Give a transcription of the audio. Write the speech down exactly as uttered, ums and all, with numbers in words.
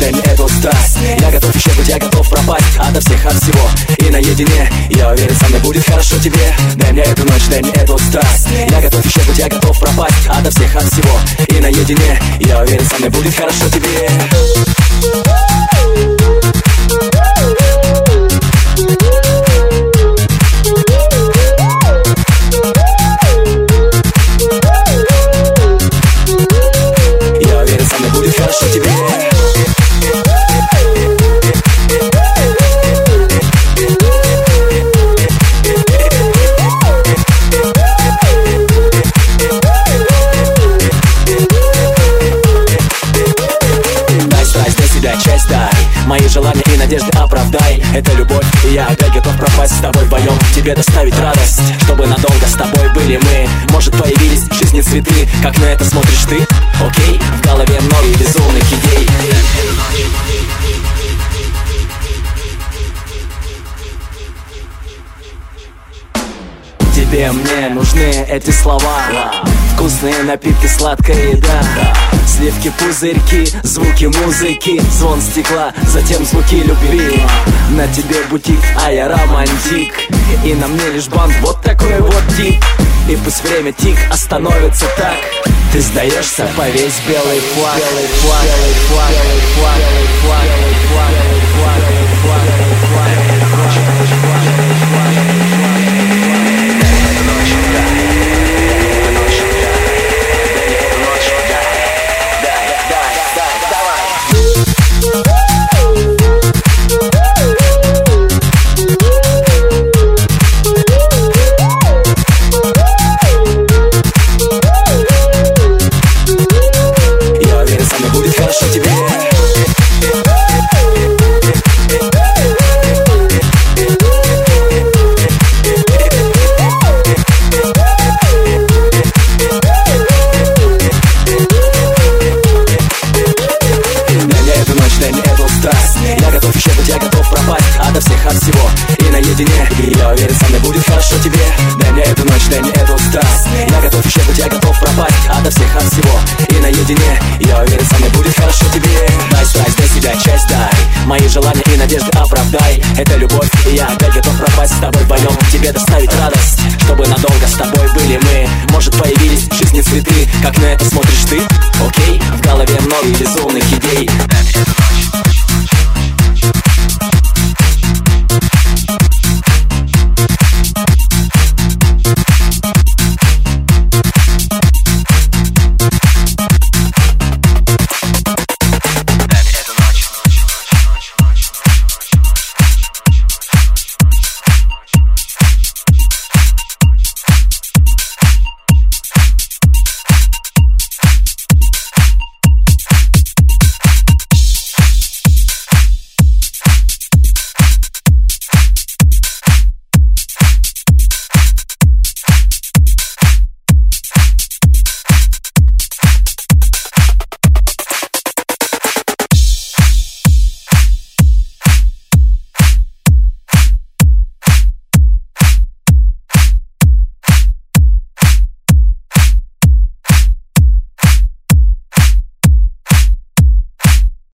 дай мне эту страсть. Я готов исчезнуть, я готов пропасть ото всех, от всего и наедине. Я уверен, со мной будет хорошо тебе. Дай мне эту ночь, дай мне эту страсть. Я готов исчезнуть, я готов пропасть ото всех, от всего и наедине. Я уверен, со мной будет хорошо тебе. Я уверен, со мной будет хорошо тебе. Часть дай, мои желания и надежды оправдай. Это любовь, и я опять готов пропасть с тобой вдвоем, тебе доставить радость, чтобы надолго с тобой были мы. Может, появились в жизни цветы, как на это смотришь ты? Окей, в голове много безумных идей. Тебе мне нужны эти слова, вкусные напитки, сладкая еда, сливки, пузырьки, звуки музыки, звон стекла, затем звуки любви. На тебе бутик, а я романтик, и на мне лишь бант, вот такой вот тип. И пусть время тик остановится так, ты сдаешься по весь белый флаг. Белый флаг, белый флаг, белый флаг, белый флаг, белый флаг, белый флаг, белый флаг, белый флаг, белый флаг. Я готов исчезнуть, я готов пропасть ото всех, от всего и наедине. Я уверен, со мной будет хорошо тебе. Дай мне эту ночь, дай мне эту страсть. Я готов исчезнуть, я готов пропасть ото всех, от всего и наедине. Я уверен, со мной будет хорошо тебе. Дай страсть, дай себя часть, дай мои желания и надежды оправдай. Это любовь, и я опять готов пропасть с тобой вдвоем, тебе доставить радость, чтобы надолго с тобой были мы. Может, появились в жизни цветы, как на это смотришь ты? Окей, в голове много безумных идей.